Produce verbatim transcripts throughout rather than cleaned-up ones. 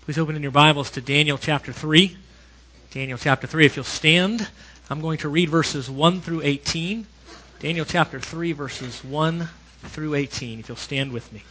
Please open in your Bibles to Daniel chapter three. Daniel chapter three. If you'll stand, I'm going to read verses one through eighteen. Daniel chapter three, verses one through eighteen. If you'll stand with me.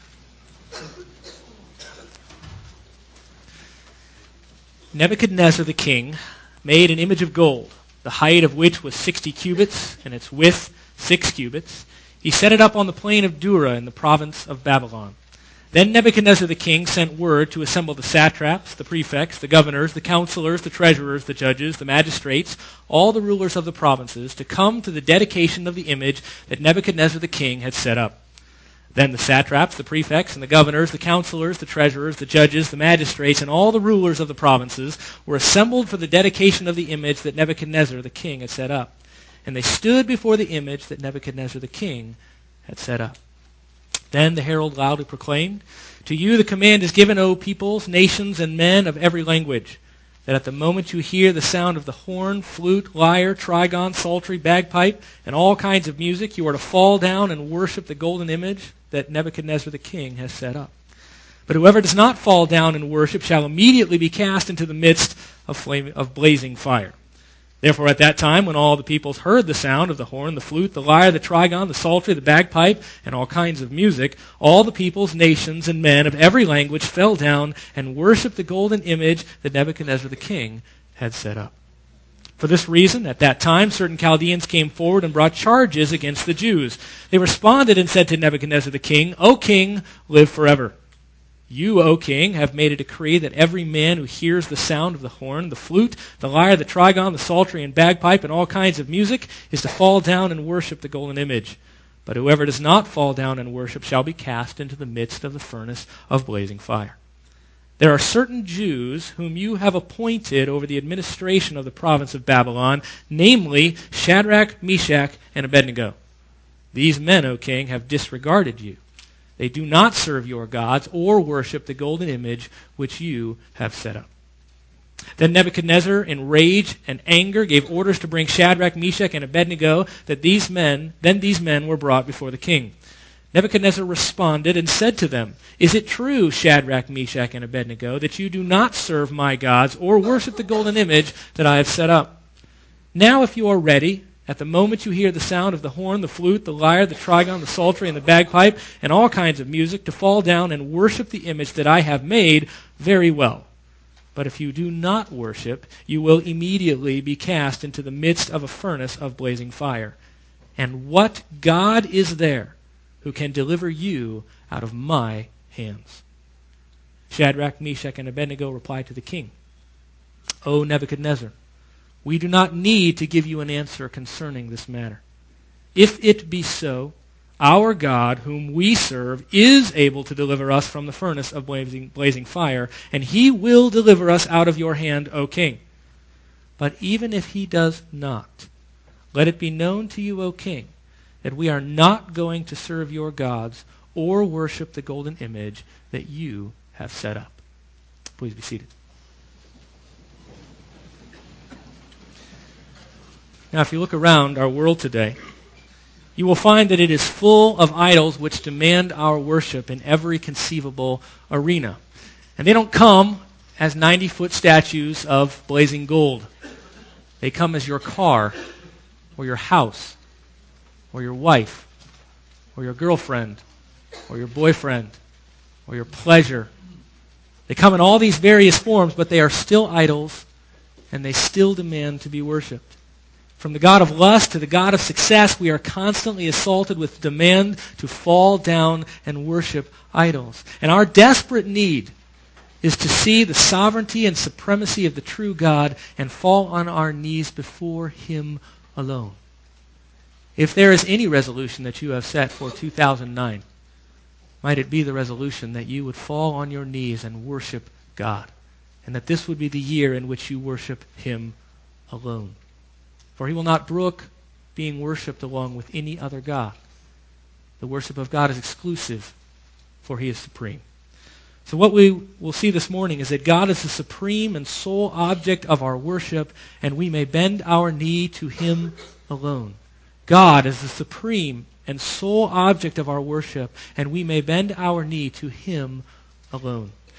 Nebuchadnezzar the king made an image of gold, the height of which was sixty cubits, and its width six cubits. He set it up on the plain of Dura in the province of Babylon. Then Nebuchadnezzar the king sent word to assemble the satraps, the prefects, the governors, the counselors, the treasurers, the judges, the magistrates, all the rulers of the provinces, to come to the dedication of the image that Nebuchadnezzar the king had set up. Then the satraps, the prefects, and the governors, the counselors, the treasurers, the judges, the magistrates, and all the rulers of the provinces were assembled for the dedication of the image that Nebuchadnezzar the king had set up. And they stood before the image that Nebuchadnezzar the king had set up. Then the herald loudly proclaimed, "To you the command is given, O peoples, nations, and men of every language, that at the moment you hear the sound of the horn, flute, lyre, trigon, psaltery, bagpipe, and all kinds of music, you are to fall down and worship the golden image that Nebuchadnezzar the king has set up. But whoever does not fall down and worship shall immediately be cast into the midst of, flame, of blazing fire." Therefore at that time, when all the peoples heard the sound of the horn, the flute, the lyre, the trigon, the psaltery, the bagpipe, and all kinds of music, all the peoples, nations, and men of every language fell down and worshipped the golden image that Nebuchadnezzar the king had set up. For this reason, at that time, certain Chaldeans came forward and brought charges against the Jews. They responded and said to Nebuchadnezzar the king, "O king, live forever. You, O king, have made a decree that every man who hears the sound of the horn, the flute, the lyre, the trigon, the psaltery, and bagpipe, and all kinds of music, is to fall down and worship the golden image. But whoever does not fall down and worship shall be cast into the midst of the furnace of blazing fire. There are certain Jews whom you have appointed over the administration of the province of Babylon, namely Shadrach, Meshach, and Abednego. These men, O king, have disregarded you. They do not serve your gods or worship the golden image which you have set up." Then Nebuchadnezzar, in rage and anger, gave orders to bring Shadrach, Meshach, and Abednego. That these men, then these men were brought before the king. Nebuchadnezzar responded and said to them, "Is it true, Shadrach, Meshach, and Abednego, that you do not serve my gods or worship the golden image that I have set up? Now, if you are ready, at the moment you hear the sound of the horn, the flute, the lyre, the trigon, the psaltery, and the bagpipe, and all kinds of music, to fall down and worship the image that I have made, very well. But if you do not worship, you will immediately be cast into the midst of a furnace of blazing fire. And what God is there who can deliver you out of my hands?" Shadrach, Meshach, and Abednego replied to the king, "O Nebuchadnezzar, we do not need to give you an answer concerning this matter. If it be so, our God, whom we serve, is able to deliver us from the furnace of blazing, blazing fire, and he will deliver us out of your hand, O king. But even if he does not, let it be known to you, O king, that we are not going to serve your gods or worship the golden image that you have set up." Please be seated. Now, if you look around our world today, you will find that it is full of idols which demand our worship in every conceivable arena. And they don't come as ninety-foot statues of blazing gold. They come as your car, or your house, or your wife, or your girlfriend, or your boyfriend, or your pleasure. They come in all these various forms, but they are still idols, and they still demand to be worshipped. From the god of lust to the god of success, we are constantly assaulted with demand to fall down and worship idols. And our desperate need is to see the sovereignty and supremacy of the true God and fall on our knees before him alone. If there is any resolution that you have set for two thousand nine, might it be the resolution that you would fall on your knees and worship God, and that this would be the year in which you worship him alone. For he will not brook being worshipped along with any other god. The worship of God is exclusive, for he is supreme. So what we will see this morning is that God is the supreme and sole object of our worship, and we may bend our knee to him alone. God is the supreme and sole object of our worship, and we may bend our knee to him alone.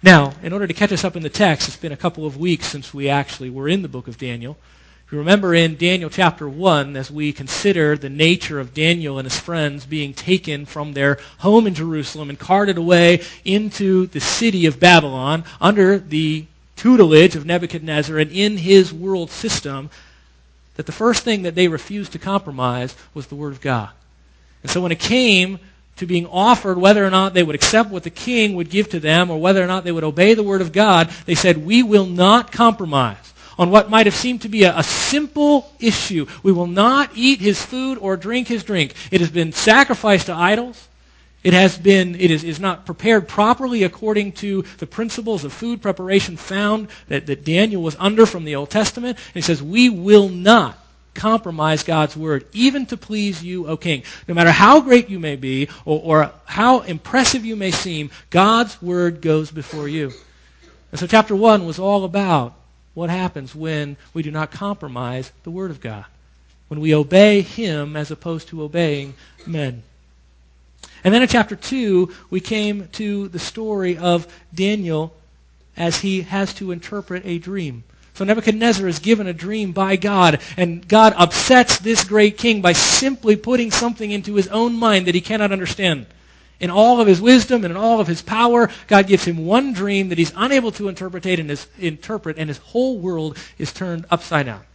Now, in order to catch us up in the text, it's been a couple of weeks since we actually were in the book of Daniel. If you remember in Daniel chapter one, as we consider the nature of Daniel and his friends being taken from their home in Jerusalem and carted away into the city of Babylon under the tutelage of Nebuchadnezzar and in his world system, that the first thing that they refused to compromise was the Word of God. And so when it came to being offered whether or not they would accept what the king would give to them or whether or not they would obey the Word of God, they said, we will not compromise on what might have seemed to be a, a simple issue. We will not eat his food or drink his drink. It has been sacrificed to idols. It has been, it is, is not prepared properly according to the principles of food preparation found that, that Daniel was under from the Old Testament. And he says, we will not compromise God's word, even to please you, O king. No matter how great you may be or, or how impressive you may seem, God's word goes before you. And so chapter one was all about what happens when we do not compromise the word of God, when we obey him as opposed to obeying men. And then in chapter two, we came to the story of Daniel as he has to interpret a dream. So Nebuchadnezzar is given a dream by God, and God upsets this great king by simply putting something into his own mind that he cannot understand. In all of his wisdom and in all of his power, God gives him one dream that he's unable to interpret, and his, interpret, and his whole world is turned upside down.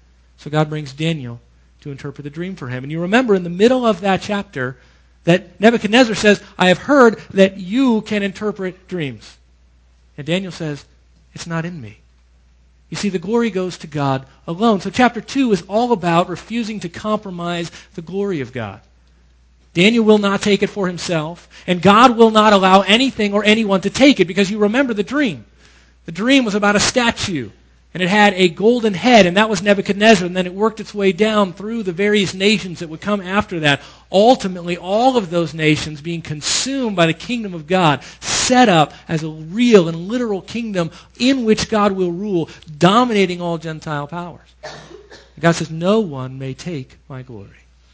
So God brings Daniel to interpret the dream for him. And you remember in the middle of that chapter that Nebuchadnezzar says, I have heard that you can interpret dreams. And Daniel says, it's not in me. You see, the glory goes to God alone. So chapter two is all about refusing to compromise the glory of God. Daniel will not take it for himself, and God will not allow anything or anyone to take it, because you remember the dream. The dream was about a statue, and it had a golden head, and that was Nebuchadnezzar, and then it worked its way down through the various nations that would come after that. Ultimately, all of those nations being consumed by the kingdom of God, set up as a real and literal kingdom in which God will rule, dominating all Gentile powers. And God says, no one may take my glory.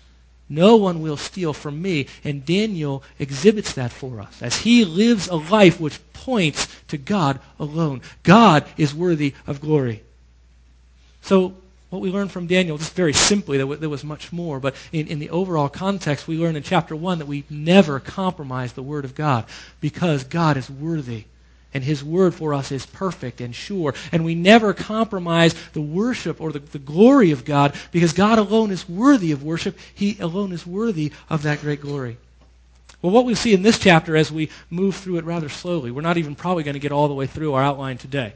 No one will steal from me. And Daniel exhibits that for us as he lives a life which points to God alone. God is worthy of glory. So what we learn from Daniel, just very simply, there, there was much more, but in, in the overall context, we learn in chapter one that we never compromise the Word of God because God is worthy. And his word for us is perfect and sure. And we never compromise the worship or the, the glory of God because God alone is worthy of worship. He alone is worthy of that great glory. Well, what we see in this chapter as we move through it rather slowly, we're not even probably going to get all the way through our outline today,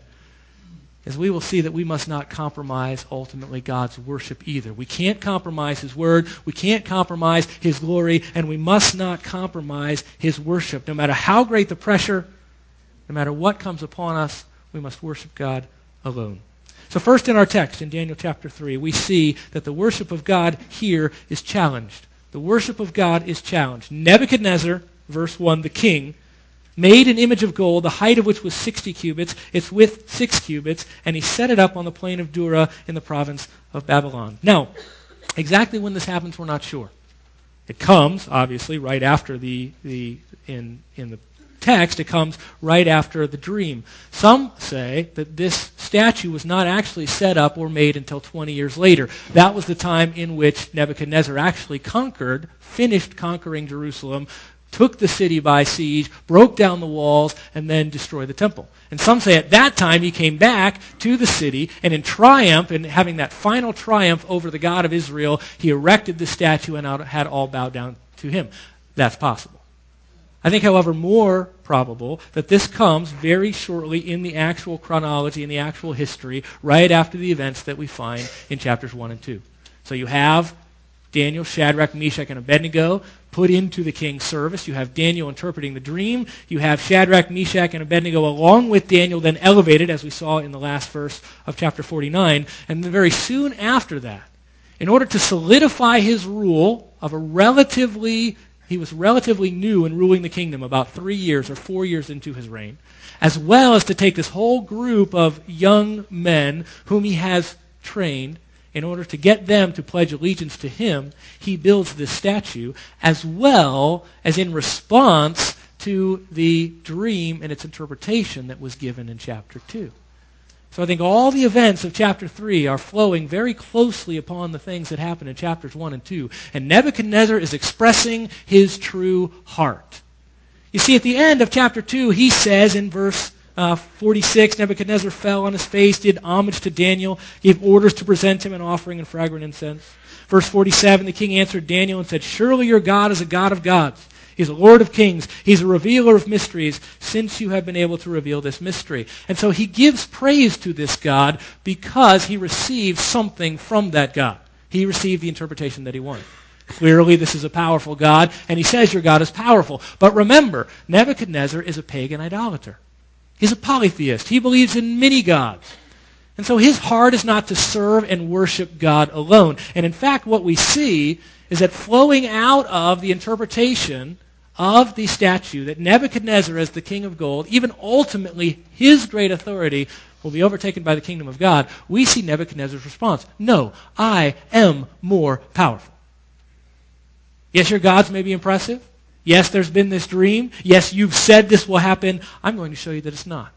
is we will see that we must not compromise ultimately God's worship either. We can't compromise his word, we can't compromise his glory, and we must not compromise his worship. No matter how great the pressure, no matter what comes upon us, we must worship God alone. So first in our text, in Daniel chapter three, we see that the worship of God here is challenged. The worship of God is challenged. Nebuchadnezzar, verse one, the king, made an image of gold, the height of which was sixty cubits, its width six cubits, and he set it up on the plain of Dura in the province of Babylon. Now, exactly when this happens, we're not sure. It comes, obviously, right after the, the in, in the text, it comes right after the dream. Some say that this statue was not actually set up or made until twenty years later. That was the time in which Nebuchadnezzar actually conquered, finished conquering Jerusalem, took the city by siege, broke down the walls, and then destroyed the temple. And some say at that time he came back to the city, and in triumph, and having that final triumph over the God of Israel, he erected the statue and had all bow down to him. That's possible. I think, however, more probable that this comes very shortly in the actual chronology, in the actual history, right after the events that we find in chapters one and two. So you have Daniel, Shadrach, Meshach, and Abednego put into the king's service. You have Daniel interpreting the dream. You have Shadrach, Meshach, and Abednego along with Daniel then elevated, as we saw in the last verse of chapter forty-nine. And then very soon after that, in order to solidify his rule of a relatively He was relatively new in ruling the kingdom, about three years or four years into his reign, as well as to take this whole group of young men whom he has trained in order to get them to pledge allegiance to him. He builds this statue, as well as in response to the dream and its interpretation that was given in chapter two. So I think all the events of chapter three are flowing very closely upon the things that happen in chapters one and two. And Nebuchadnezzar is expressing his true heart. You see, at the end of chapter two, he says in verse uh, forty-six, Nebuchadnezzar fell on his face, did homage to Daniel, gave orders to present him an offering and fragrant incense. Verse forty-seven, the king answered Daniel and said, "Surely your God is a God of gods. He's a Lord of kings. He's a revealer of mysteries, since you have been able to reveal this mystery." And so he gives praise to this God because he received something from that God. He received the interpretation that he wanted. Clearly, this is a powerful God, and he says your God is powerful. But remember, Nebuchadnezzar is a pagan idolater. He's a polytheist. He believes in many gods. And so his heart is not to serve and worship God alone. And in fact, what we see is that flowing out of the interpretation of the statue, that Nebuchadnezzar as the king of gold, even ultimately his great authority will be overtaken by the kingdom of God, we see Nebuchadnezzar's response. No, I am more powerful. Yes, your gods may be impressive. Yes, there's been this dream. Yes, you've said this will happen. I'm going to show you that it's not.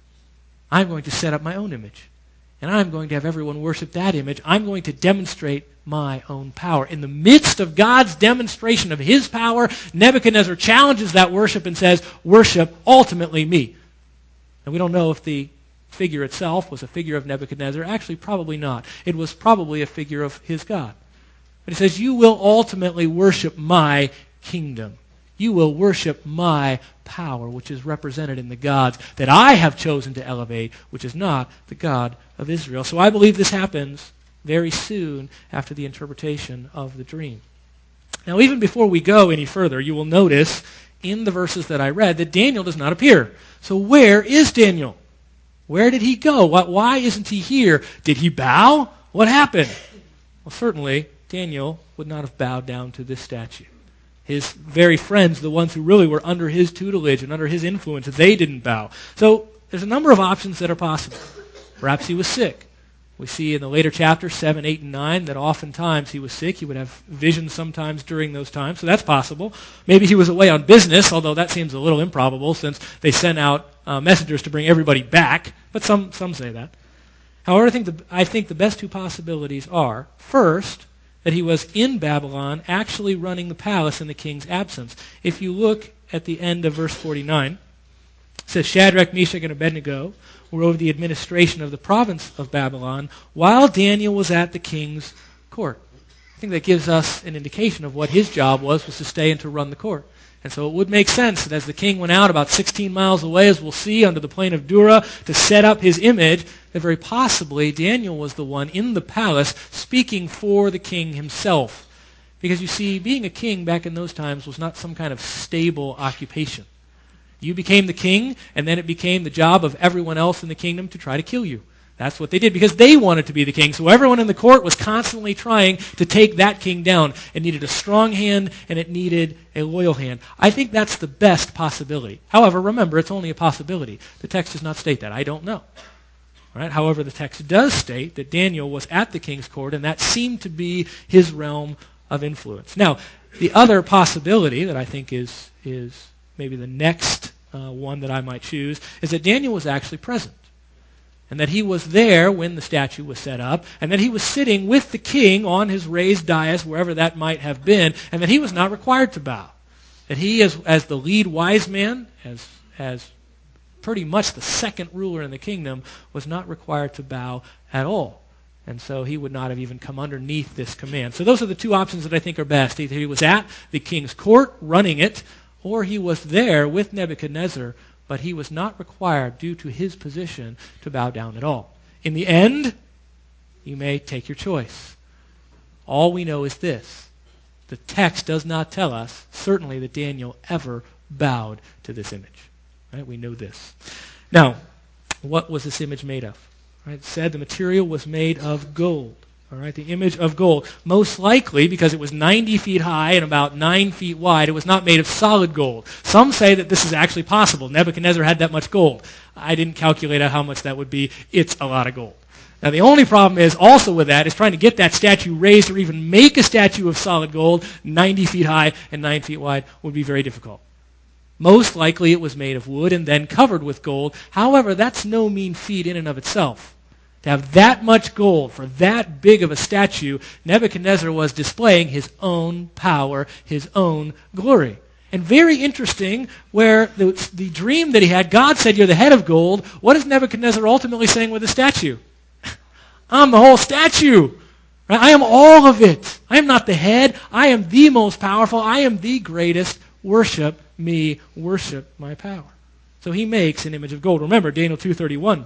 I'm going to set up my own image. And I'm going to have everyone worship that image. I'm going to demonstrate my own power. In the midst of God's demonstration of his power, Nebuchadnezzar challenges that worship and says, worship ultimately me. And we don't know if the figure itself was a figure of Nebuchadnezzar. Actually, probably not. It was probably a figure of his God. But he says, you will ultimately worship my kingdom. You will worship my power, which is represented in the gods that I have chosen to elevate, which is not the God of Israel. So I believe this happens very soon after the interpretation of the dream. Now, even before we go any further, you will notice in the verses that I read that Daniel does not appear. So where is Daniel? Where did he go? Why isn't he here? Did he bow? What happened? Well, certainly, Daniel would not have bowed down to this statue. His very friends, the ones who really were under his tutelage and under his influence, they didn't bow. So there's a number of options that are possible. Perhaps he was sick. We see in the later chapters, seven, eight, and nine, that oftentimes he was sick. He would have visions sometimes during those times, so that's possible. Maybe he was away on business, although that seems a little improbable since they sent out uh, messengers to bring everybody back, but some, some say that. However, I think, the, I think the best two possibilities are, first, that he was in Babylon actually running the palace in the king's absence. If you look at the end of verse forty-nine, it says, Shadrach, Meshach, and Abednego were over the administration of the province of Babylon while Daniel was at the king's court. I think that gives us an indication of what his job was, was to stay and to run the court. And so it would make sense that as the king went out about sixteen miles away, as we'll see, under the plain of Dura, to set up his image, that very possibly Daniel was the one in the palace speaking for the king himself. Because you see, being a king back in those times was not some kind of stable occupation. You became the king, and then it became the job of everyone else in the kingdom to try to kill you. That's what they did because they wanted to be the king. So everyone in the court was constantly trying to take that king down. It needed a strong hand and it needed a loyal hand. I think that's the best possibility. However, remember, it's only a possibility. The text does not state that. I don't know. All right? However, the text does state that Daniel was at the king's court and that seemed to be his realm of influence. Now, the other possibility that I think is, is maybe the next uh, one that I might choose is that Daniel was actually present. And that he was there when the statue was set up, and that he was sitting with the king on his raised dais, wherever that might have been, and that he was not required to bow. That he, as, as the lead wise man, as, as pretty much the second ruler in the kingdom, was not required to bow at all. And so he would not have even come underneath this command. So those are the two options that I think are best. Either he was at the king's court running it, or he was there with Nebuchadnezzar, but he was not required, due to his position, to bow down at all. In the end, you may take your choice. All we know is this. The text does not tell us, certainly, that Daniel ever bowed to this image. Right? We know this. Now, what was this image made of? Right? It said the material was made of gold. All right, the image of gold. Most likely, because it was ninety feet high and about nine feet wide, it was not made of solid gold. Some say that this is actually possible. Nebuchadnezzar had that much gold. I didn't calculate out how much that would be. It's a lot of gold. Now, the only problem is also with that is trying to get that statue raised or even make a statue of solid gold ninety feet high and nine feet wide would be very difficult. Most likely it was made of wood and then covered with gold. However, that's no mean feat in and of itself. To have that much gold for that big of a statue, Nebuchadnezzar was displaying his own power, his own glory. And very interesting, where the, the dream that he had, God said, you're the head of gold. What is Nebuchadnezzar ultimately saying with the statue? I'm the whole statue. Right? I am all of it. I am not the head. I am the most powerful. I am the greatest. Worship me. Worship my power. So he makes an image of gold. Remember, Daniel two thirty-one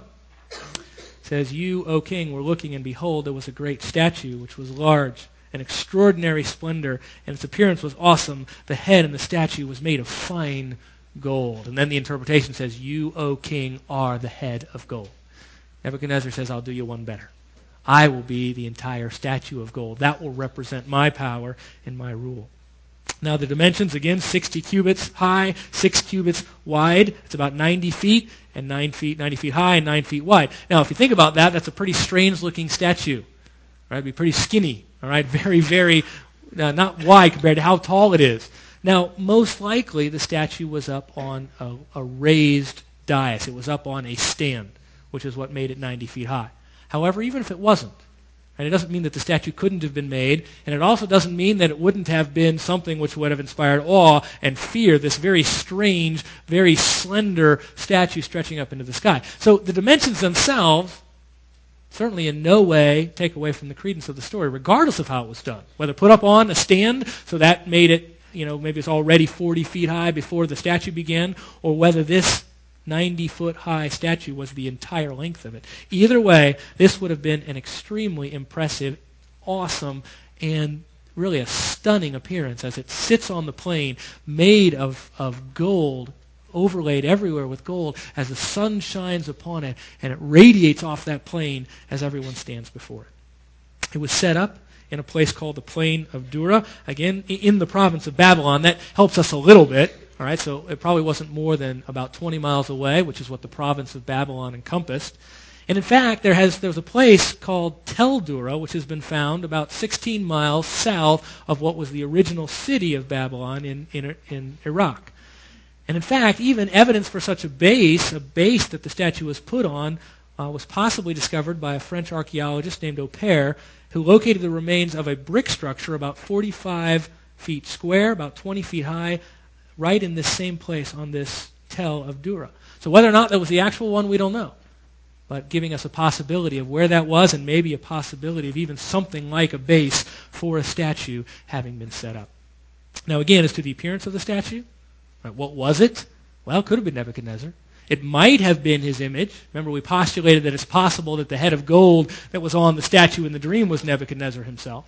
says, you, O king, were looking, and behold, there was a great statue, which was large, an extraordinary splendor, and its appearance was awesome. The head and the statue was made of fine gold. And then the interpretation says, you, O king, are the head of gold. Nebuchadnezzar says, I'll do you one better. I will be the entire statue of gold. That will represent my power and my rule. Now the dimensions, again, sixty cubits high, six cubits wide. It's about ninety feet, and nine feet, ninety feet high, and nine feet wide. Now if you think about that, that's a pretty strange-looking statue. Right? It'd be pretty skinny. All right, very, very, uh, not wide compared to how tall it is. Now, most likely the statue was up on a, a raised dais. It was up on a stand, which is what made it ninety feet high. However, even if it wasn't, and it doesn't mean that the statue couldn't have been made, and it also doesn't mean that it wouldn't have been something which would have inspired awe and fear, this very strange, very slender statue stretching up into the sky. So the dimensions themselves certainly in no way take away from the credence of the story, regardless of how it was done. Whether put up on a stand, so that made it, you know, maybe it's already forty feet high before the statue began, or whether this ninety-foot high statue was the entire length of it. Either way, this would have been an extremely impressive, awesome, and really a stunning appearance as it sits on the plain, made of, of gold, overlaid everywhere with gold, as the sun shines upon it, and it radiates off that plain as everyone stands before it. It was set up in a place called the Plain of Dura, again, in the province of Babylon. That helps us a little bit. All right, so it probably wasn't more than about twenty miles away, which is what the province of Babylon encompassed. And in fact, there has there's a place called Tel Dura, which has been found about sixteen miles south of what was the original city of Babylon in, in, in Iraq. And in fact, even evidence for such a base, a base that the statue was put on, uh, was possibly discovered by a French archaeologist named Opère, who located the remains of a brick structure about forty-five feet square, about twenty feet high, right in this same place on this Tel of Dura. So whether or not that was the actual one, we don't know. But giving us a possibility of where that was, and maybe a possibility of even something like a base for a statue having been set up. Now again, as to the appearance of the statue, right, what was it? Well, it could have been Nebuchadnezzar. It might have been his image. Remember, we postulated that it's possible that the head of gold that was on the statue in the dream was Nebuchadnezzar himself.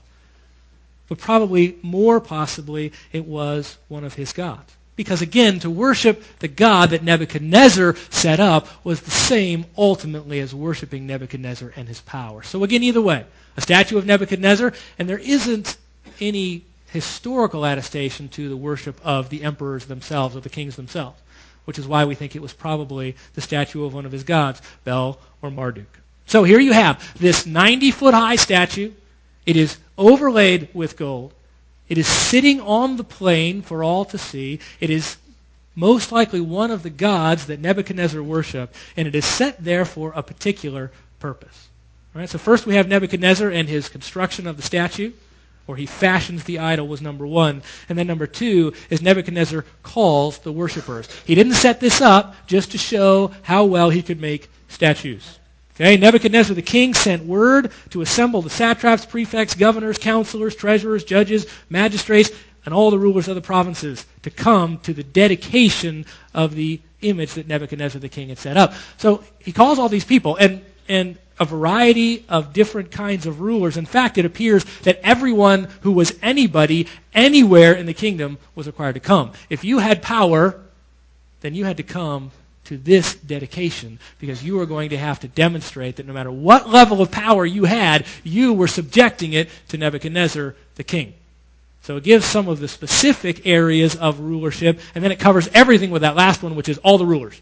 But probably more possibly it was one of his gods. Because again, to worship the God that Nebuchadnezzar set up was the same ultimately as worshiping Nebuchadnezzar and his power. So again, either way, a statue of Nebuchadnezzar, and there isn't any historical attestation to the worship of the emperors themselves or the kings themselves, which is why we think it was probably the statue of one of his gods, Bel or Marduk. So here you have this ninety-foot high statue. It is overlaid with gold. It is sitting on the plain for all to see. It is most likely one of the gods that Nebuchadnezzar worshiped, and it is set there for a particular purpose. All right, so first we have Nebuchadnezzar and his construction of the statue, or he fashions the idol, was number one. And then number two is Nebuchadnezzar calls the worshipers. He didn't set this up just to show how well he could make statues. Okay, Nebuchadnezzar the king sent word to assemble the satraps, prefects, governors, counselors, treasurers, judges, magistrates, and all the rulers of the provinces to come to the dedication of the image that Nebuchadnezzar the king had set up. So he calls all these people, and, and a variety of different kinds of rulers. In fact, it appears that everyone who was anybody, anywhere in the kingdom, was required to come. If you had power, then you had to come to this dedication, because you were going to have to demonstrate that no matter what level of power you had, you were subjecting it to Nebuchadnezzar the king. So it gives some of the specific areas of rulership, and then it covers everything with that last one, which is all the rulers.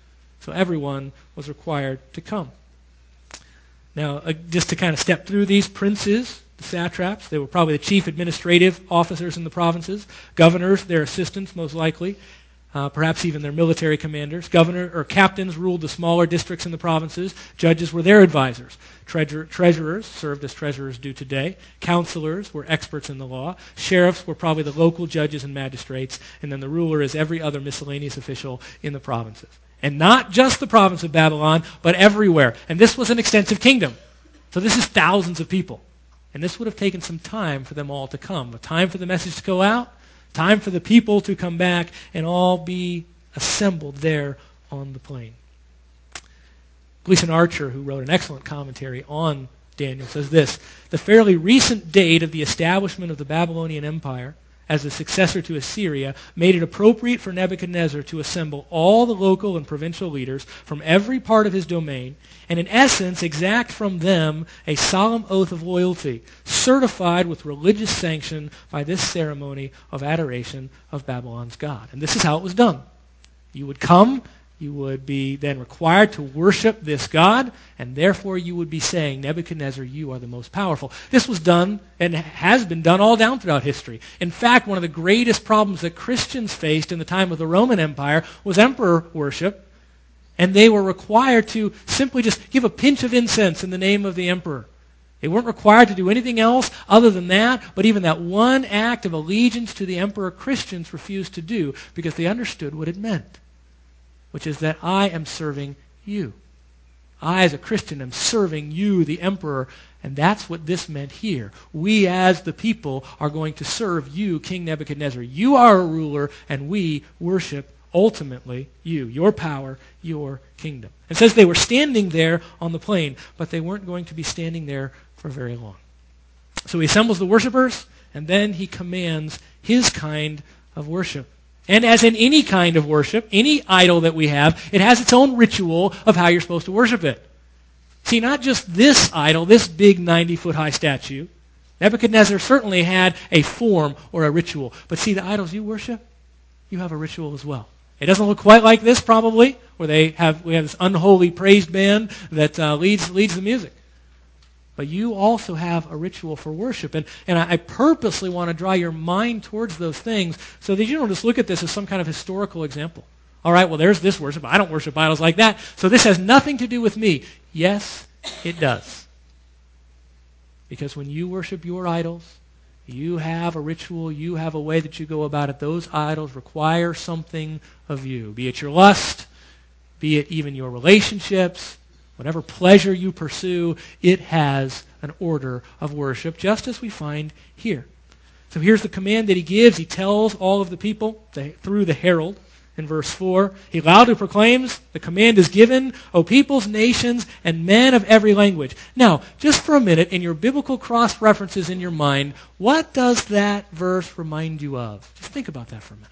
So everyone was required to come. Now, uh, just to kind of step through these, princes, the satraps, they were probably the chief administrative officers in the provinces, governors, their assistants most likely, Uh, perhaps even their military commanders. Governor or captains ruled the smaller districts in the provinces. Judges were their advisors. Treasure, treasurers served as treasurers do today. Counselors were experts in the law. Sheriffs were probably the local judges and magistrates. And then the ruler is every other miscellaneous official in the provinces. And not just the province of Babylon, but everywhere. And this was an extensive kingdom. So this is thousands of people. And this would have taken some time for them all to come. A time for the message to go out. Time for the people to come back and all be assembled there on the plain. Gleason Archer, who wrote an excellent commentary on Daniel, says this: the fairly recent date of the establishment of the Babylonian Empire as a successor to Assyria made it appropriate for Nebuchadnezzar to assemble all the local and provincial leaders from every part of his domain and in essence exact from them a solemn oath of loyalty, certified with religious sanction by this ceremony of adoration of Babylon's God. And this is how it was done. You would come, you would be then required to worship this God, and therefore you would be saying, Nebuchadnezzar, you are the most powerful. This was done and has been done all down throughout history. In fact, one of the greatest problems that Christians faced in the time of the Roman Empire was emperor worship, and they were required to simply just give a pinch of incense in the name of the emperor. They weren't required to do anything else other than that, but even that one act of allegiance to the emperor Christians refused to do because they understood what it meant, which is that I am serving you. I, as a Christian, am serving you, the emperor, and that's what this meant here. We, as the people, are going to serve you, King Nebuchadnezzar. You are a ruler, and we worship, ultimately, you, your power, your kingdom. It says they were standing there on the plain, but they weren't going to be standing there for very long. So he assembles the worshipers, and then he commands his kind of worship. And as in any kind of worship, any idol that we have, it has its own ritual of how you're supposed to worship it. See, not just this idol, this big ninety-foot-high statue. Nebuchadnezzar certainly had a form or a ritual. But see, the idols you worship, you have a ritual as well. It doesn't look quite like this, probably, where they have we have this unholy praise band that uh, leads leads the music. But you also have a ritual for worship. And, and I, I purposely want to draw your mind towards those things so that you don't just look at this as some kind of historical example. All right, well, there's this worship. I don't worship idols like that, so this has nothing to do with me. Yes, it does. Because when you worship your idols, you have a ritual, you have a way that you go about it. Those idols require something of you, be it your lust, be it even your relationships, whatever pleasure you pursue, it has an order of worship, just as we find here. So here's the command that he gives. He tells all of the people through the herald in verse four. He loudly proclaims, the command is given, O peoples, nations, and men of every language. Now, just for a minute, in your biblical cross-references in your mind, what does that verse remind you of? Just think about that for a minute.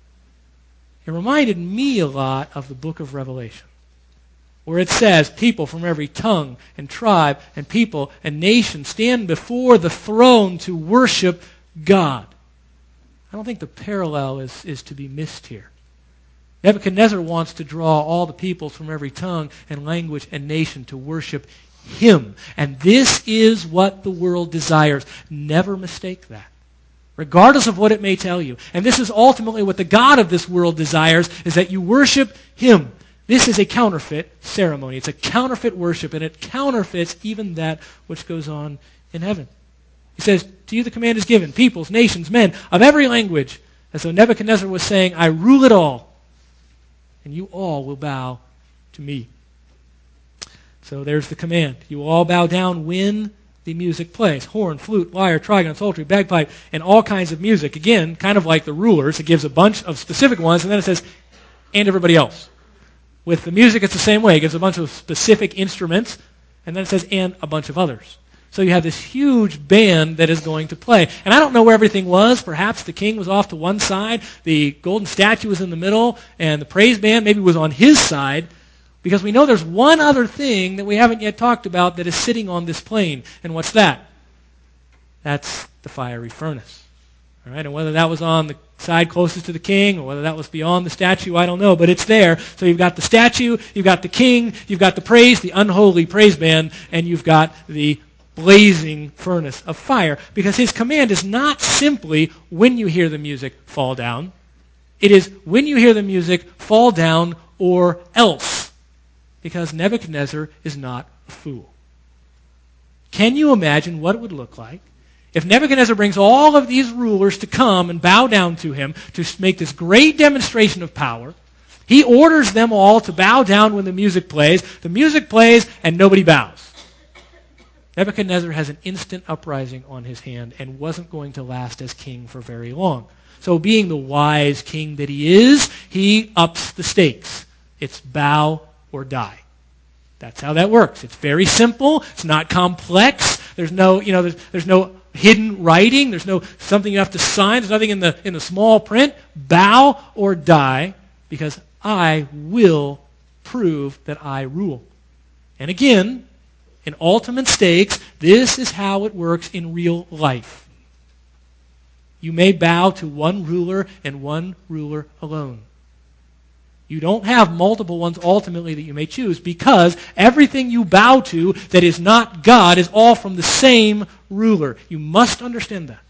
It reminded me a lot of the book of Revelation, where it says, people from every tongue and tribe and people and nation stand before the throne to worship God. I don't think the parallel is, is to be missed here. Nebuchadnezzar wants to draw all the peoples from every tongue and language and nation to worship him. And this is what the world desires. Never mistake that, regardless of what it may tell you. And this is ultimately what the God of this world desires, is that you worship him. This is a counterfeit ceremony. It's a counterfeit worship, and it counterfeits even that which goes on in heaven. He says, to you the command is given, peoples, nations, men, of every language. As though Nebuchadnezzar was saying, I rule it all, and you all will bow to me. So there's the command. You will all bow down when the music plays. Horn, flute, lyre, trigon, psaltery, bagpipe, and all kinds of music. Again, kind of like the rulers. It gives a bunch of specific ones, and then it says, and everybody else. With the music, it's the same way. It gives a bunch of specific instruments, and then it says, and a bunch of others. So you have this huge band that is going to play. And I don't know where everything was. Perhaps the king was off to one side, the golden statue was in the middle, and the praise band maybe was on his side, because we know there's one other thing that we haven't yet talked about that is sitting on this plain. And what's that? That's the fiery furnace. All right, and whether that was on the side closest to the king or whether that was beyond the statue, I don't know, but it's there. So you've got the statue, you've got the king, you've got the praise, the unholy praise band, and you've got the blazing furnace of fire. Because his command is not simply, when you hear the music, fall down. It is, when you hear the music, fall down or else. Because Nebuchadnezzar is not a fool. Can you imagine what it would look like if Nebuchadnezzar brings all of these rulers to come and bow down to him to make this great demonstration of power? He orders them all to bow down when the music plays. The music plays and nobody bows. Nebuchadnezzar has an instant uprising on his hand and wasn't going to last as king for very long. So being the wise king that he is, he ups the stakes. It's bow or die. That's how that works. It's very simple. It's not complex. There's no, you know, there's, there's no hidden writing. There's no something you have to sign. There's nothing in the in the small print. Bow or die, because I will prove that I rule. And again, in ultimate stakes, this is how it works in real life. You may bow to one ruler and one ruler alone. You don't have multiple ones ultimately that you may choose, because everything you bow to that is not God is all from the same ruler. You must understand that.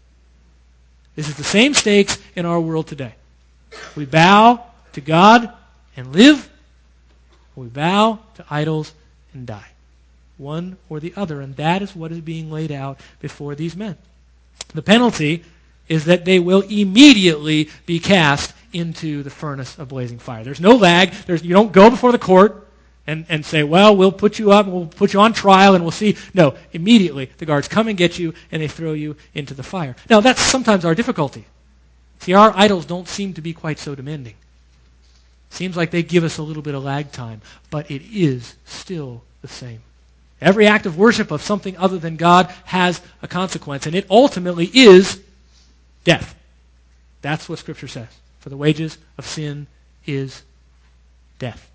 This is the same stakes in our world today. We bow to God and live, or we bow to idols and die. One or the other, and that is what is being laid out before these men. The penalty is that they will immediately be cast into the furnace of blazing fire. There's no lag. There's, you don't go before the court and, and say, well, we'll put you up, we'll put you on trial, and we'll see. No, immediately the guards come and get you, and they throw you into the fire. Now, that's sometimes our difficulty. See, our idols don't seem to be quite so demanding. Seems like they give us a little bit of lag time, but it is still the same. Every act of worship of something other than God has a consequence, and it ultimately is death. That's what Scripture says. For the wages of sin is death.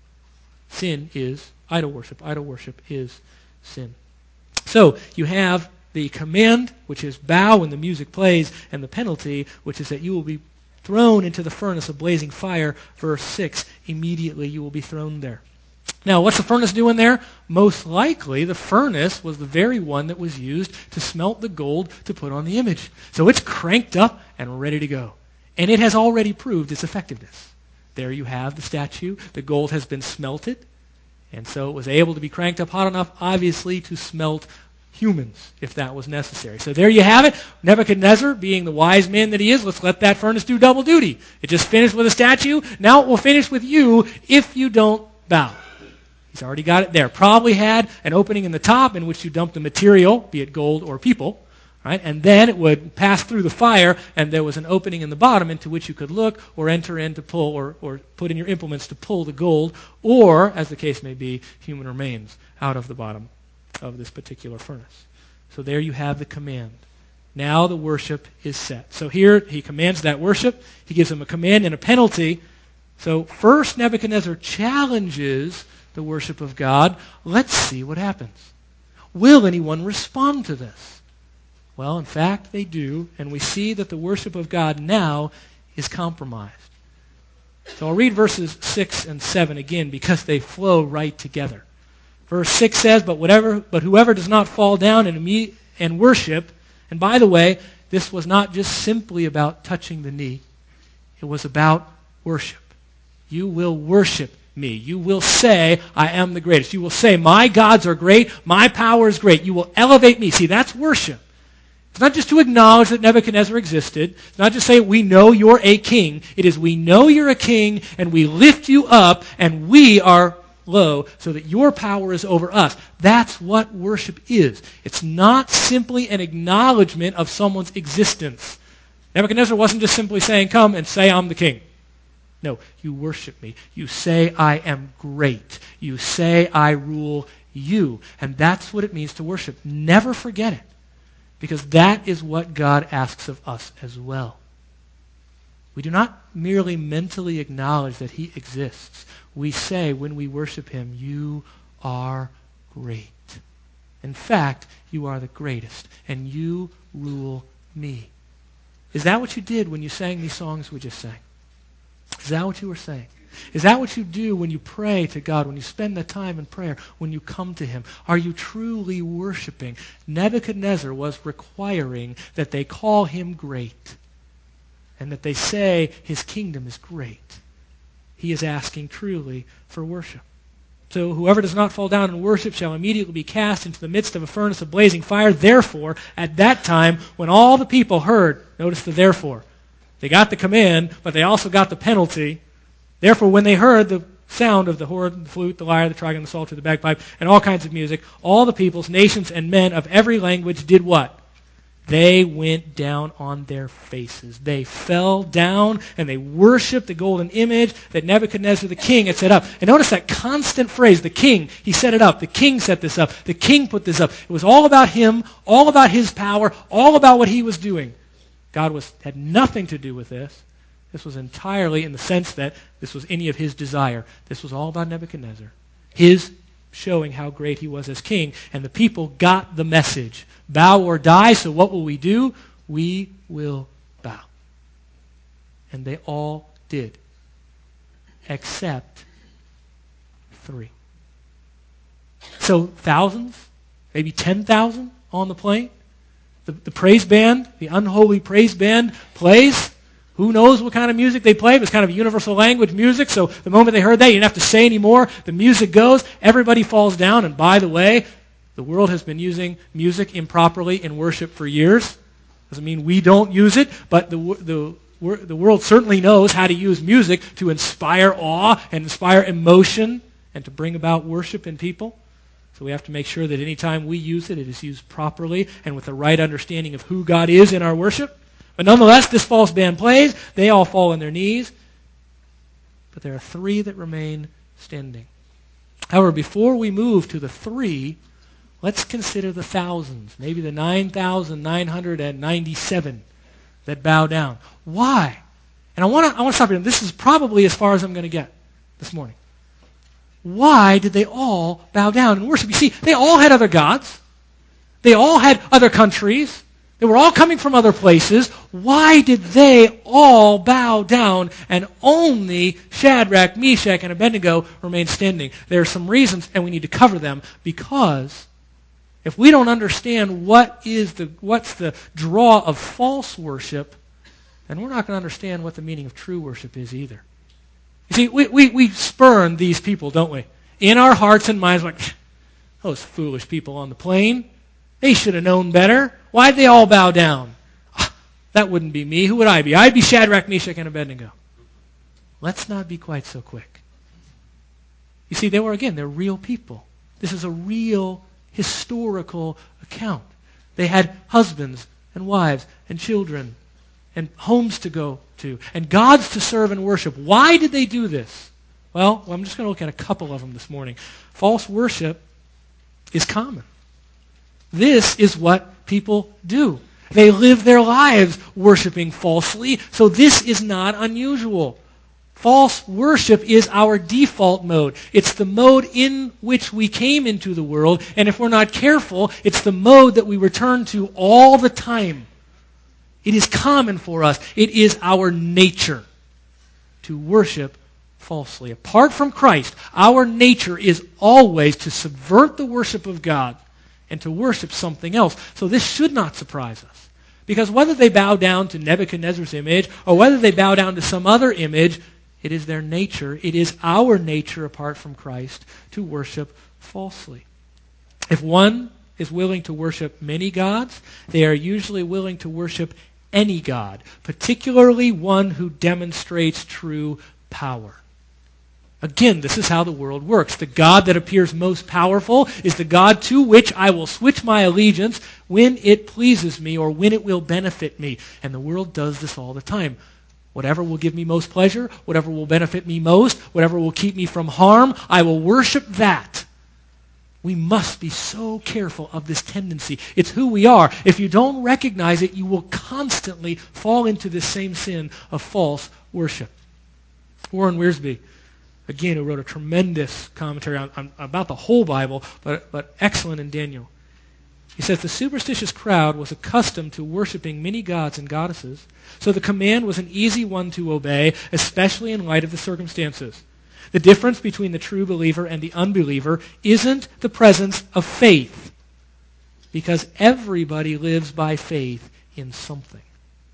Sin is idol worship. Idol worship is sin. So you have the command, which is bow when the music plays, and the penalty, which is that you will be thrown into the furnace of blazing fire. Verse six, immediately you will be thrown there. Now, what's the furnace doing there? Most likely, the furnace was the very one that was used to smelt the gold to put on the image. So it's cranked up and ready to go. And it has already proved its effectiveness. There you have the statue. The gold has been smelted. And so it was able to be cranked up hot enough, obviously, to smelt humans, if that was necessary. So there you have it. Nebuchadnezzar, being the wise man that he is, let's let that furnace do double duty. It just finished with a statue. Now it will finish with you if you don't bow. He's already got it there. Probably had an opening in the top in which you dump the material, be it gold or people, right? And then it would pass through the fire, and there was an opening in the bottom into which you could look or enter in to pull or, or put in your implements to pull the gold, or, as the case may be, human remains out of the bottom of this particular furnace. So there you have the command. Now the worship is set. So here he commands that worship. He gives them a command and a penalty. So first Nebuchadnezzar challenges the worship of God. Let's see what happens. Will anyone respond to this? Well, in fact, they do, and we see that the worship of God now is compromised. So I'll read verses six and seven again because they flow right together. Verse six says, But whatever, but whoever does not fall down and, imme- and worship, and by the way, this was not just simply about touching the knee. It was about worship. You will worship me. You will say, I am the greatest. You will say, my gods are great. My power is great. You will elevate me. See, that's worship. It's not just to acknowledge that Nebuchadnezzar existed. It's not just say, we know you're a king. It is, we know you're a king, and we lift you up, and we are low, so that your power is over us. That's what worship is. It's not simply an acknowledgement of someone's existence. Nebuchadnezzar wasn't just simply saying, come and say I'm the king. No, you worship me. You say I am great. You say I rule you. And that's what it means to worship. Never forget it. Because that is what God asks of us as well. We do not merely mentally acknowledge that he exists. We say when we worship him, you are great. In fact, you are the greatest, and you rule me. Is that what you did when you sang these songs we just sang? Is that what you were saying? Is that what you do when you pray to God, when you spend the time in prayer, when you come to him? Are you truly worshiping? Nebuchadnezzar was requiring that they call him great. and that they say his kingdom is great. He is asking truly for worship. So whoever does not fall down and worship shall immediately be cast into the midst of a furnace of blazing fire. Therefore, at that time, when all the people heard, notice the therefore, they got the command, but they also got the penalty. Therefore, when they heard the sound of the horn, the flute, the lyre, the trigon, the psalter, the bagpipe, and all kinds of music, all the peoples, nations, and men of every language did what? They went down on their faces. They fell down and they worshiped the golden image that Nebuchadnezzar the king had set up. And notice that constant phrase, the king, he set it up. The king set this up. The king put this up. It was all about him, all about his power, all about what he was doing. God was had nothing to do with this. This was entirely in the sense that this was any of his desire. This was all about Nebuchadnezzar. His showing how great he was as king. And the people got the message. Bow or die, so what will we do? We will bow. And they all did. Except three. So thousands, maybe ten thousand on the plane. The, the praise band, the unholy praise band plays. Who knows what kind of music they play? It was kind of universal language music, so the moment they heard that, you didn't have to say anymore. The music goes, everybody falls down, and by the way, the world has been using music improperly in worship for years. Doesn't mean we don't use it, but the, the, the world certainly knows how to use music to inspire awe and inspire emotion and to bring about worship in people. So we have to make sure that any time we use it, it is used properly and with the right understanding of who God is in our worship. But nonetheless, this false band plays. They all fall on their knees. But there are three that remain standing. However, before we move to the three, let's consider the thousands, maybe the nine thousand nine hundred ninety-seven that bow down. Why? And I want to I want to stop here. This is probably as far as I'm going to get this morning. Why did they all bow down and worship? You see, they all had other gods. They all had other countries. They were all coming from other places. Why did they all bow down and only Shadrach, Meshach, and Abednego remain standing? There are some reasons, and we need to cover them, because if we don't understand what is the what's the draw of false worship, then we're not going to understand what the meaning of true worship is either. You see, we, we, we spurn these people, don't we? In our hearts and minds, like, those foolish people on the plane, they should have known better. Why'd they all bow down? That wouldn't be me. Who would I be? I'd be Shadrach, Meshach, and Abednego. Let's not be quite so quick. You see, they were, again, they're real people. This is a real historical account. They had husbands and wives and children and homes to go to and gods to serve and worship. Why did they do this? Well, well I'm just going to look at a couple of them this morning. False worship is common. This is what people do. They live their lives worshiping falsely, so this is not unusual. False worship is our default mode. It's the mode in which we came into the world, and if we're not careful, it's the mode that we return to all the time. It is common for us. It is our nature to worship falsely. Apart from Christ, our nature is always to subvert the worship of God and to worship something else. So this should not surprise us. Because whether they bow down to Nebuchadnezzar's image or whether they bow down to some other image, it is their nature, it is our nature apart from Christ to worship falsely. If one is willing to worship many gods, they are usually willing to worship any god, particularly one who demonstrates true power. Again, this is how the world works. The God that appears most powerful is the God to which I will switch my allegiance when it pleases me or when it will benefit me. And the world does this all the time. Whatever will give me most pleasure, whatever will benefit me most, whatever will keep me from harm, I will worship that. We must be so careful of this tendency. It's who we are. If you don't recognize it, you will constantly fall into this same sin of false worship. Warren Wiersbe, again, who wrote a tremendous commentary on, on, about the whole Bible, but, but excellent in Daniel. He says, the superstitious crowd was accustomed to worshiping many gods and goddesses, so the command was an easy one to obey, especially in light of the circumstances. The difference between the true believer and the unbeliever isn't the presence of faith, because everybody lives by faith in something.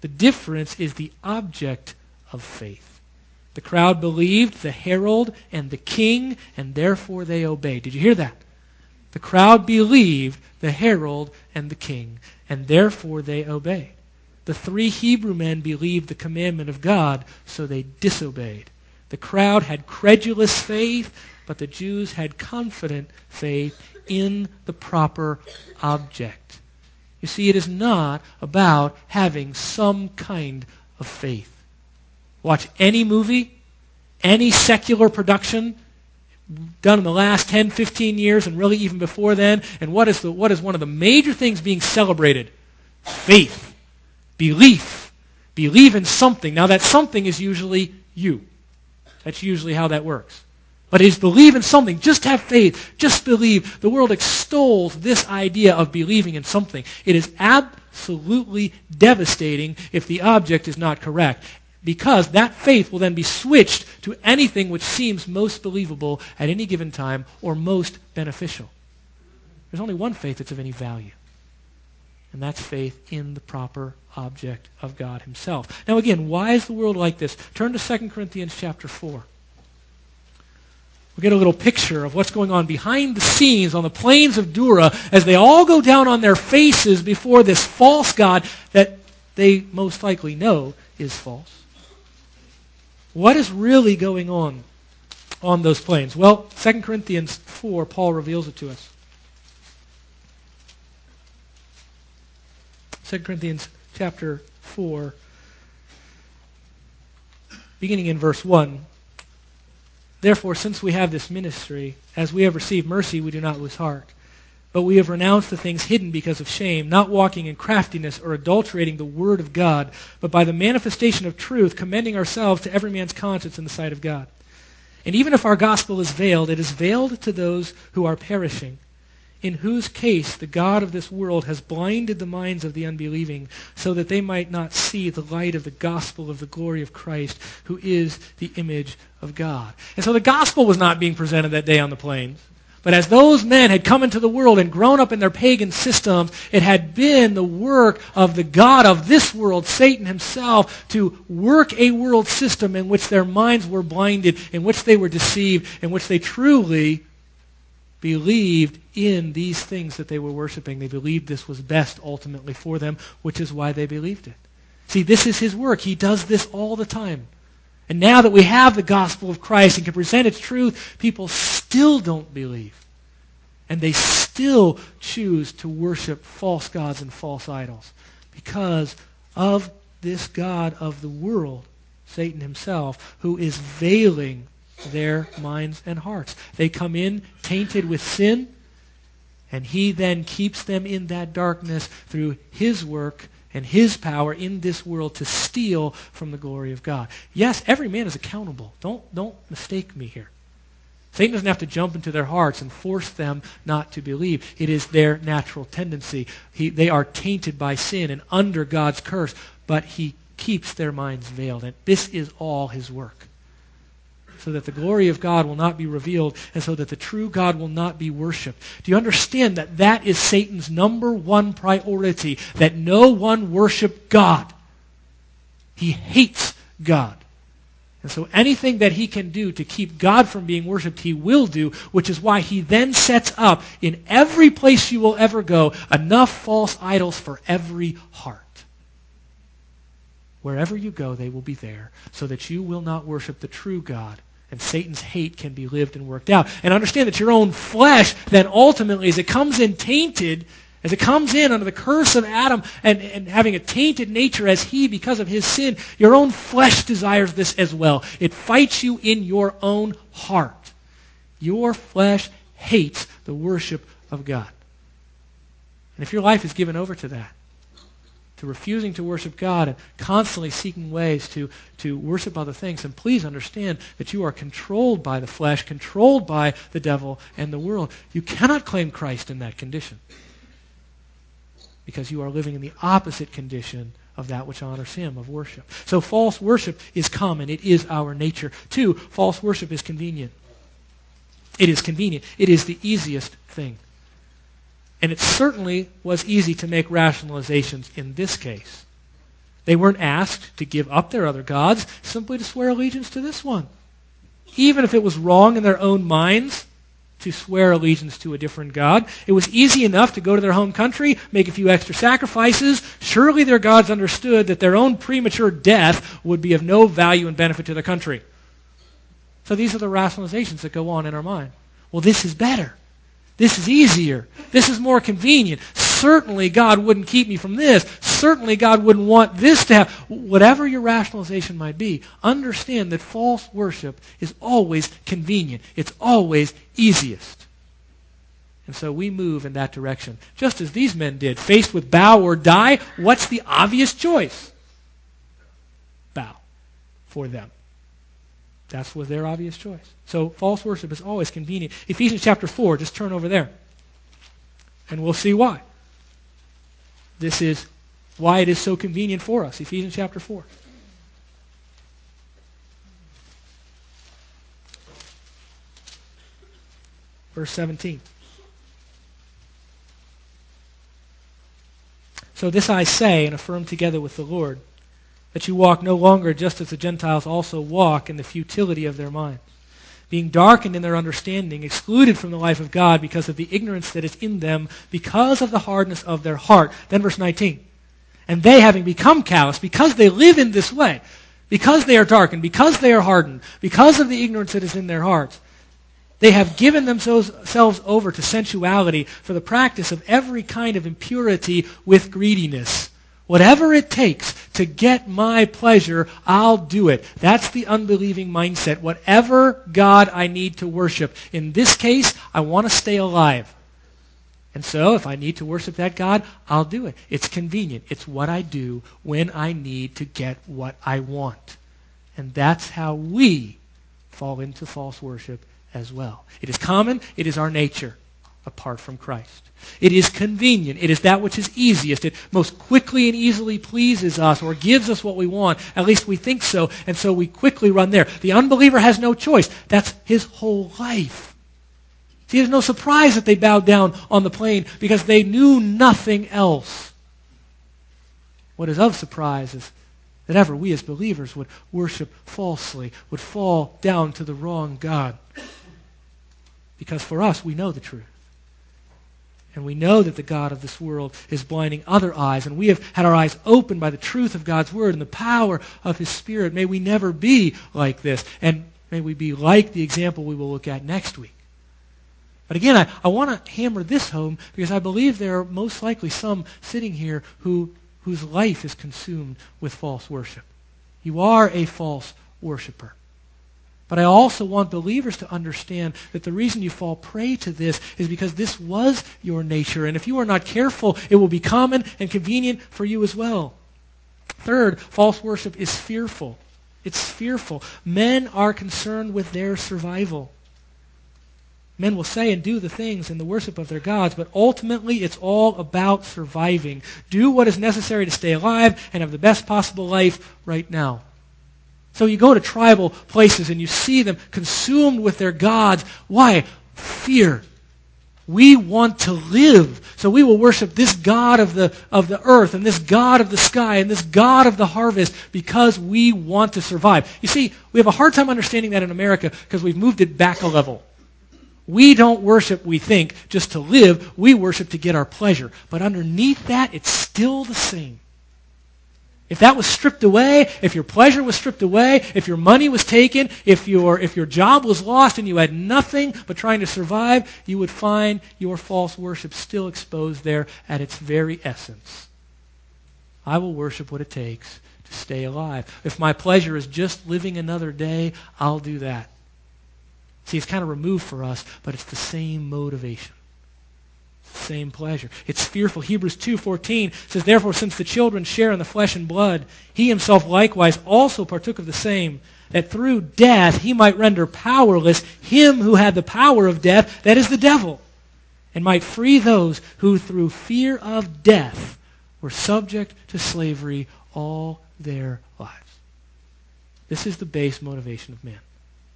The difference is the object of faith. The crowd believed the herald and the king, and therefore they obeyed. Did you hear that? The crowd believed the herald and the king, and therefore they obeyed. The three Hebrew men believed the commandment of God, so they disobeyed. The crowd had credulous faith, but the Jews had confident faith in the proper object. You see, it is not about having some kind of faith. Watch any movie, any secular production done in the last ten, fifteen years, and really even before then, and what is the what is one of the major things being celebrated? Faith. Belief. Believe in something. Now that something is usually you. That's usually how that works. But it is believe in something. Just have faith. Just believe. The world extols this idea of believing in something. It is absolutely devastating if the object is not correct, because that faith will then be switched to anything which seems most believable at any given time or most beneficial. There's only one faith that's of any value, and that's faith in the proper object of God himself. Now again, why is the world like this? Turn to Second Corinthians chapter four. We'll get a little picture of what's going on behind the scenes on the plains of Dura as they all go down on their faces before this false god that they most likely know is false. What is really going on on those plains? Well, Second Corinthians four, Paul reveals it to us. Second Corinthians chapter four, beginning in verse one. Therefore, since we have this ministry, as we have received mercy, we do not lose heart. But we have renounced the things hidden because of shame, not walking in craftiness or adulterating the word of God, but by the manifestation of truth, commending ourselves to every man's conscience in the sight of God. And even if our gospel is veiled, it is veiled to those who are perishing, in whose case the God of this world has blinded the minds of the unbelieving, so that they might not see the light of the gospel of the glory of Christ, who is the image of God. And so the gospel was not being presented that day on the plains. But as those men had come into the world and grown up in their pagan systems, it had been the work of the God of this world, Satan himself, to work a world system in which their minds were blinded, in which they were deceived, in which they truly believed in these things that they were worshiping. They believed this was best ultimately for them, which is why they believed it. See, this is his work. He does this all the time. And now that we have the gospel of Christ and can present its truth, people still don't believe. And they still choose to worship false gods and false idols because of this god of the world, Satan himself, who is veiling their minds and hearts. They come in tainted with sin, and he then keeps them in that darkness through his work and his power in this world to steal from the glory of God. Yes, every man is accountable. Don't, don't mistake me here. Satan doesn't have to jump into their hearts and force them not to believe. It is their natural tendency. He, they are tainted by sin and under God's curse, but he keeps their minds veiled. And this is all his work, so that the glory of God will not be revealed and so that the true God will not be worshipped. Do you understand that that is Satan's number one priority, that no one worship God? He hates God. And so anything that he can do to keep God from being worshipped, he will do, which is why he then sets up in every place you will ever go enough false idols for every heart. Wherever you go, they will be there, so that you will not worship the true God, and Satan's hate can be lived and worked out. And understand that your own flesh, then ultimately, as it comes in tainted, as it comes in under the curse of Adam and, and having a tainted nature as he because of his sin, your own flesh desires this as well. It fights you in your own heart. Your flesh hates the worship of God. And if your life is given over to that, to refusing to worship God and constantly seeking ways to, to worship other things, and please understand that you are controlled by the flesh, controlled by the devil and the world. You cannot claim Christ in that condition, because you are living in the opposite condition of that which honors him, of worship. So false worship is common. It is our nature. Two, false worship is convenient. It is convenient. It is the easiest thing. And it certainly was easy to make rationalizations in this case. They weren't asked to give up their other gods, simply to swear allegiance to this one. Even if it was wrong in their own minds to swear allegiance to a different god, it was easy enough to go to their home country, make a few extra sacrifices. Surely their gods understood that their own premature death would be of no value and benefit to their country. So these are the rationalizations that go on in our mind. Well, this is better. This is easier. This is more convenient. Certainly God wouldn't keep me from this. Certainly God wouldn't want this to happen. Whatever your rationalization might be, understand that false worship is always convenient. It's always easiest. And so we move in that direction. Just as these men did. Faced with bow or die, what's the obvious choice? Bow for them. That was their obvious choice. So false worship is always convenient. Ephesians chapter four, just turn over there. And we'll see why. This is why it is so convenient for us. Ephesians chapter four. Verse seventeen. So this I say and affirm together with the Lord, that you walk no longer just as the Gentiles also walk in the futility of their minds, being darkened in their understanding, excluded from the life of God because of the ignorance that is in them, because of the hardness of their heart. Then verse nineteen. And they, having become callous, because they live in this way, because they are darkened, because they are hardened, because of the ignorance that is in their hearts, they have given themselves over to sensuality for the practice of every kind of impurity with greediness. Whatever it takes to get my pleasure, I'll do it. That's the unbelieving mindset. Whatever God I need to worship. In this case, I want to stay alive. And so, if I need to worship that God, I'll do it. It's convenient. It's what I do when I need to get what I want. And that's how we fall into false worship as well. It is common. It is our nature apart from Christ. It is convenient. It is that which is easiest. It most quickly and easily pleases us or gives us what we want. At least we think so. And so we quickly run there. The unbeliever has no choice. That's his whole life. See, there's no surprise that they bowed down on the plain because they knew nothing else. What is of surprise is that ever we as believers would worship falsely, would fall down to the wrong God. Because for us, we know the truth. And we know that the God of this world is blinding other eyes. And we have had our eyes opened by the truth of God's word and the power of his Spirit. May we never be like this. And may we be like the example we will look at next week. But again, I, I want to hammer this home because I believe there are most likely some sitting here who whose life is consumed with false worship. You are a false worshiper. But I also want believers to understand that the reason you fall prey to this is because this was your nature. And if you are not careful, it will be common and convenient for you as well. Third, false worship is fearful. It's fearful. Men are concerned with their survival. Men will say and do the things in the worship of their gods, but ultimately it's all about surviving. Do what is necessary to stay alive and have the best possible life right now. So you go to tribal places and you see them consumed with their gods. Why? Fear. We want to live. So we will worship this God of the, of the earth and this God of the sky and this God of the harvest because we want to survive. You see, we have a hard time understanding that in America because we've moved it back a level. We don't worship, we think, just to live. We worship to get our pleasure. But underneath that, it's still the same. If that was stripped away, if your pleasure was stripped away, if your money was taken, if your, if your job was lost and you had nothing but trying to survive, you would find your false worship still exposed there at its very essence. I will worship what it takes to stay alive. If my pleasure is just living another day, I'll do that. See, it's kind of removed for us, but it's the same motivation. Same pleasure. It's fearful. Hebrews two fourteen says, therefore, since the children share in the flesh and blood, he himself likewise also partook of the same, that through death he might render powerless him who had the power of death, that is the devil, and might free those who through fear of death were subject to slavery all their lives. This is the base motivation of man.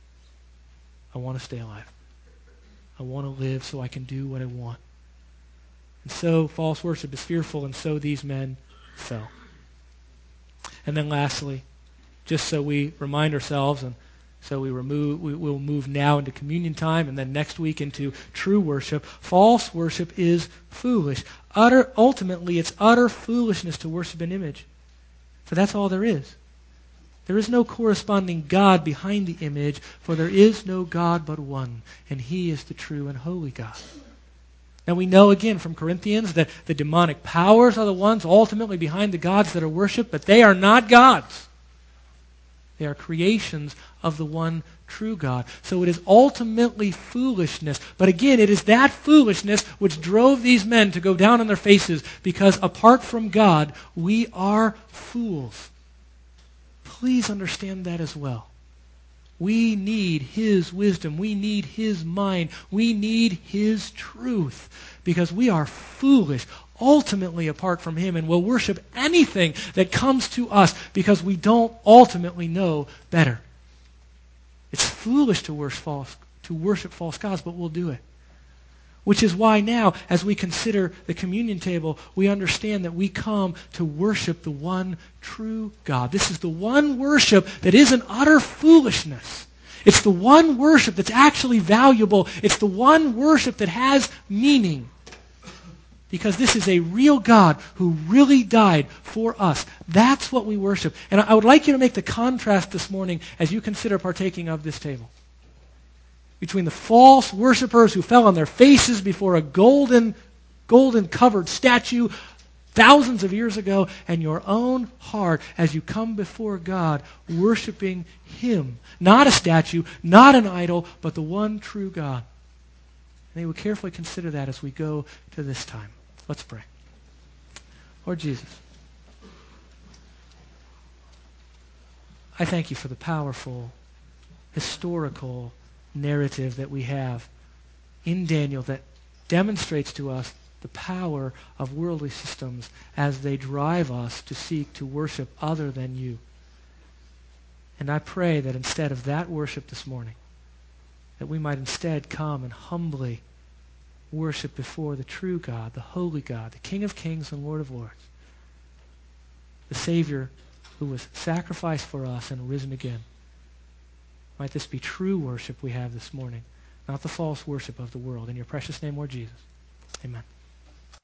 I want to stay alive. I want to live so I can do what I want. And so false worship is fearful, and so these men fell. And then lastly, just so we remind ourselves, and so we remove, we will move now into communion time, and then next week into true worship. False worship is foolish. Utter, ultimately, it's utter foolishness to worship an image. For that's all there is. There is no corresponding God behind the image, for there is no God but one, and he is the true and holy God. Now we know again from Corinthians that the demonic powers are the ones ultimately behind the gods that are worshipped, but they are not gods. They are creations of the one true God. So it is ultimately foolishness. But again, it is that foolishness which drove these men to go down on their faces, because apart from God, we are fools. Please understand that as well. We need his wisdom. We need his mind. We need his truth, because we are foolish ultimately apart from him, and will worship anything that comes to us because we don't ultimately know better. It's foolish to worship false, to worship false gods, but we'll do it. Which is why now, as we consider the communion table, we understand that we come to worship the one true God. This is the one worship that isn't utter foolishness. It's the one worship that's actually valuable. It's the one worship that has meaning. Because this is a real God who really died for us. That's what we worship. And I would like you to make the contrast this morning as you consider partaking of this table, between the false worshipers who fell on their faces before a golden, golden covered statue thousands of years ago, and your own heart as you come before God worshiping him. Not a statue, not an idol, but the one true God. And they will carefully consider that as we go to this time. Let's pray. Lord Jesus, I thank you for the powerful, historical narrative that we have in Daniel that demonstrates to us the power of worldly systems as they drive us to seek to worship other than you. And I pray that instead of that worship this morning, that we might instead come and humbly worship before the true God, the holy God, the King of kings and Lord of lords, the Savior who was sacrificed for us and risen again. Might this be true worship we have this morning, not the false worship of the world. In your precious name, Lord Jesus. Amen.